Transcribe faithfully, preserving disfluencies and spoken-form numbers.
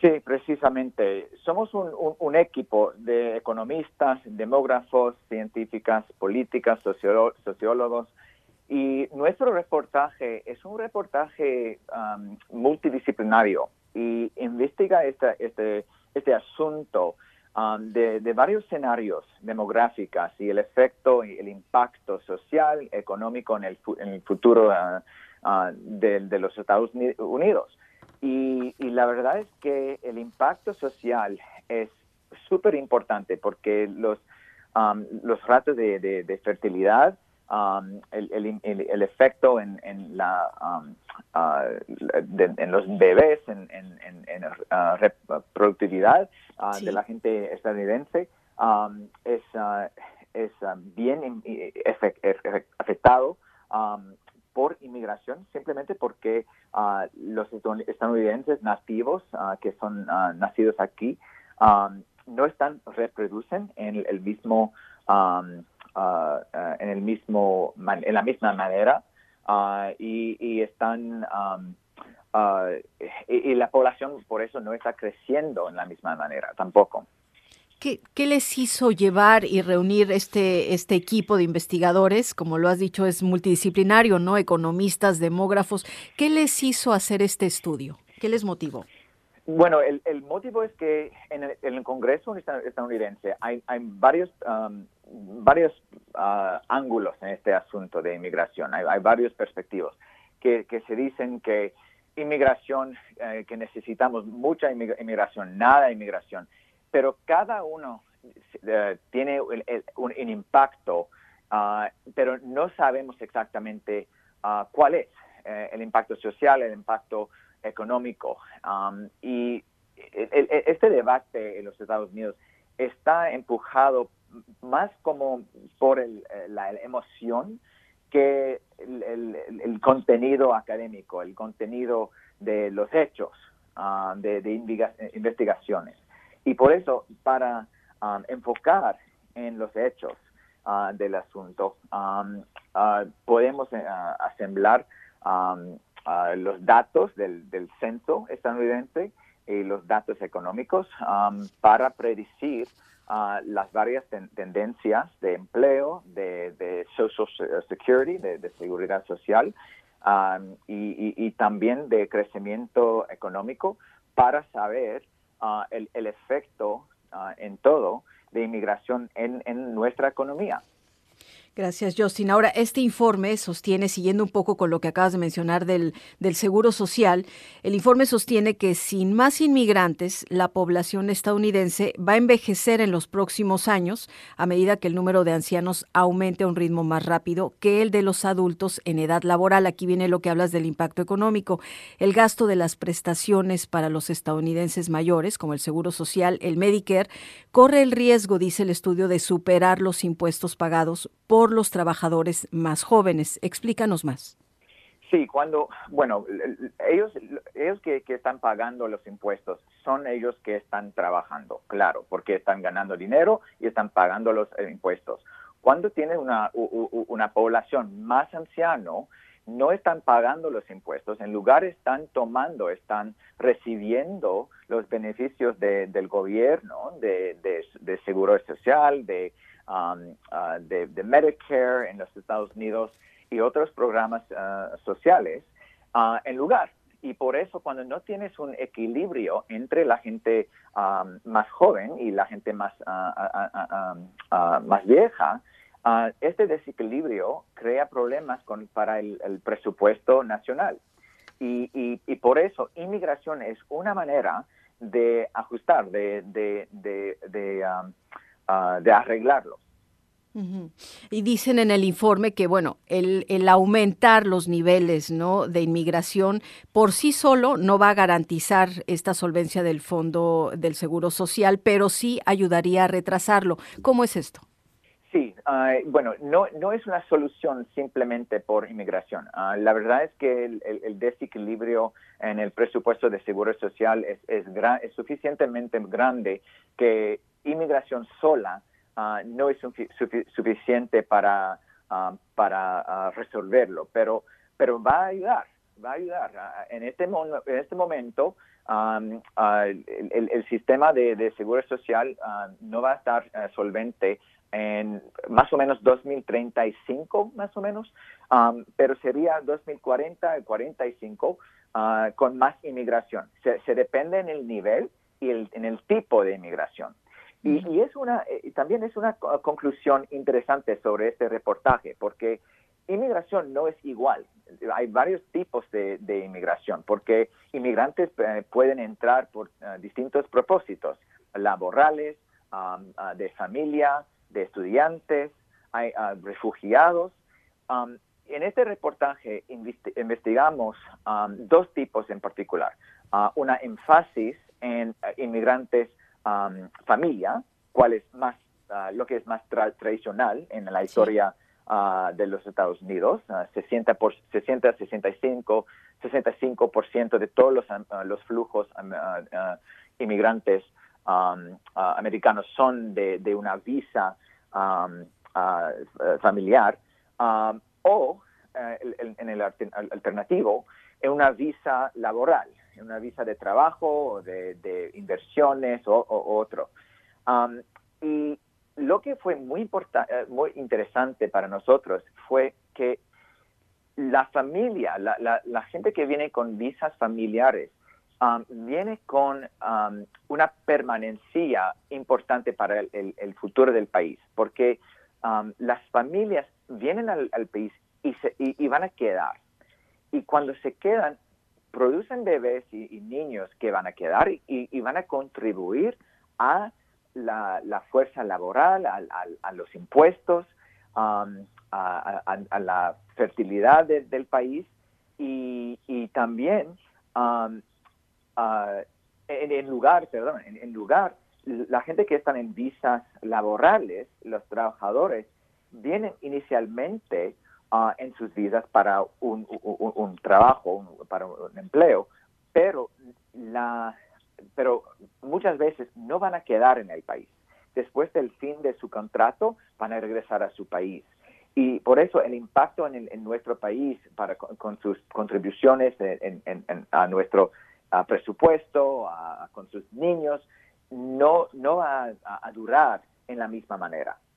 Sí, precisamente. Somos un, un, un equipo de economistas, demógrafos, científicas, políticas, sociólo- sociólogos, y nuestro reportaje es un reportaje um, multidisciplinario y investiga este, este, este asunto um, de, de varios escenarios demográficos y el efecto y el impacto social, económico en el, en el futuro uh, uh, de, de los Estados Unidos. Y, y la verdad es que el impacto social es súper importante porque los, um, los ratos de, de, de fertilidad, um, el, el, el, el efecto en, en, la, um, uh, de, en los bebés, en, en, en, en uh, reproductividad uh, Sí. de la gente estadounidense, um, es, uh, es uh, bien efect, afectado um, por inmigración, simplemente porque uh, los estadounidenses nativos uh, que son uh, nacidos aquí um, no están reproducen en el, el mismo um, uh, uh, en el mismo man, en la misma manera uh, y, y están um, uh, y, y la población por eso no está creciendo en la misma manera tampoco. ¿Qué, qué les hizo llevar y reunir este, este equipo de investigadores? Como lo has dicho, es multidisciplinario, ¿no? Economistas, demógrafos. ¿Qué les hizo hacer este estudio? ¿Qué les motivó? Bueno, el, el motivo es que en el, en el Congreso estadounidense hay, hay varios, um, varios uh, ángulos en este asunto de inmigración. Hay, hay varios perspectivas que, que se dicen que inmigración, eh, que necesitamos mucha inmigración, nada de inmigración. Pero cada uno uh, tiene el, el, un, un impacto, uh, pero no sabemos exactamente uh, cuál es eh, el impacto social, el impacto económico. Um, y el, el, este debate en los Estados Unidos está empujado más como por el, la, la emoción que el, el, el contenido académico, el contenido de los hechos, uh, de, de investigaciones. Y por eso, para um, enfocar en los hechos uh, del asunto, um, uh, podemos uh, asemblar um, uh, los datos del, del censo estadounidense y los datos económicos um, para predecir uh, las varias ten tendencias de empleo, de, de social security, de, de seguridad social, um, y, y, y también de crecimiento económico para saber Uh, el, el efecto uh, en todo de inmigración en, en nuestra economía. Gracias, Justin. Ahora, este informe sostiene, siguiendo un poco con lo que acabas de mencionar del, del Seguro Social, el informe sostiene que sin más inmigrantes, la población estadounidense va a envejecer en los próximos años a medida que el número de ancianos aumente a un ritmo más rápido que el de los adultos en edad laboral. Aquí viene lo que hablas del impacto económico. El gasto de las prestaciones para los estadounidenses mayores, como el Seguro Social, el Medicare, corre el riesgo, dice el estudio, de superar los impuestos pagados por los trabajadores más jóvenes. Explícanos más. Sí, cuando, bueno, ellos, ellos que, que están pagando los impuestos son ellos que están trabajando, claro, porque están ganando dinero y están pagando los impuestos. Cuando tienen una, una población más anciana, no están pagando los impuestos, en lugar están tomando, están recibiendo los beneficios de, del gobierno, de, de, de seguro social, de Um, uh, de, de Medicare en los Estados Unidos y otros programas uh, sociales uh, en lugar. Y por eso cuando no tienes un equilibrio entre la gente um, más joven y la gente más, uh, uh, uh, uh, uh, más vieja, uh, este desequilibrio crea problemas con, para el, el presupuesto nacional. Y, y, y por eso inmigración es una manera de ajustar, de, de, de, de um, Uh, de arreglarlos. Uh-huh. Y dicen en el informe que, bueno, el, el aumentar los niveles, ¿no?, de inmigración por sí solo no va a garantizar esta solvencia del Fondo del Seguro Social, pero sí ayudaría a retrasarlo. ¿Cómo es esto? Sí, uh, bueno, no, no es una solución simplemente por inmigración. Uh, la verdad es que el, el, el desequilibrio en el presupuesto de Seguro Social es, es, gran, es suficientemente grande que inmigración sola uh, no es sufi suficiente para, uh, para uh, resolverlo, pero, pero va a ayudar, va a ayudar. Uh, en, este en este momento um, uh, el, el sistema de, de seguro social uh, no va a estar uh, solvente en más o menos dos mil treinta y cinco, más o menos, um, pero sería dos mil cuarenta, cuarenta y cinco, uh, con más inmigración. Se, se depende en el nivel y el, en el tipo de inmigración. Y, y es una, eh, también es una conclusión interesante sobre este reportaje, porque inmigración no es igual. Hay varios tipos de, de inmigración, porque inmigrantes eh, pueden entrar por uh, distintos propósitos, laborales, um, uh, de familia, de estudiantes, hay uh, refugiados. Um, en este reportaje investi- investigamos um, dos tipos en particular. Uh, una énfasis en uh, inmigrantes um, familia, cuál es más, uh, lo que es más tra- tradicional en la historia sí. uh, de los Estados Unidos. Uh, sesenta, por, sesenta, sesenta y cinco, sesenta y cinco por ciento de todos los, uh, los flujos um, uh, uh, inmigrantes um, uh, americanos son de, de una visa um, uh, familiar, um, o uh, en, en el alternativo, en una visa laboral, en una visa de trabajo, de, de inversiones o, o otro. Um, y lo que fue muy, importa- muy interesante para nosotros fue que la familia, la, la, la gente que viene con visas familiares, um, viene con um, una permanencia importante para el, el, el futuro del país, porque um, las familias vienen al, al país y, se, y, y van a quedar. Y cuando se quedan, producen bebés y, y niños que van a quedar y, y van a contribuir a la, la fuerza laboral, a, a, a los impuestos, um, a, a, a la fertilidad de, del país y, y también um, uh, en, en lugar, perdón, en, en lugar, la gente que están en visas laborales, los trabajadores, vienen inicialmente uh, en sus visas para un, un, un trabajo, un, para un empleo, pero la pero muchas veces no van a quedar en el país. Después del fin de su contrato, van a regresar a su país. Y por eso el impacto en, el, en nuestro país para, con, con sus contribuciones en, en, en, a nuestro a presupuesto, a, con sus niños, no, no va a, a durar en la misma manera.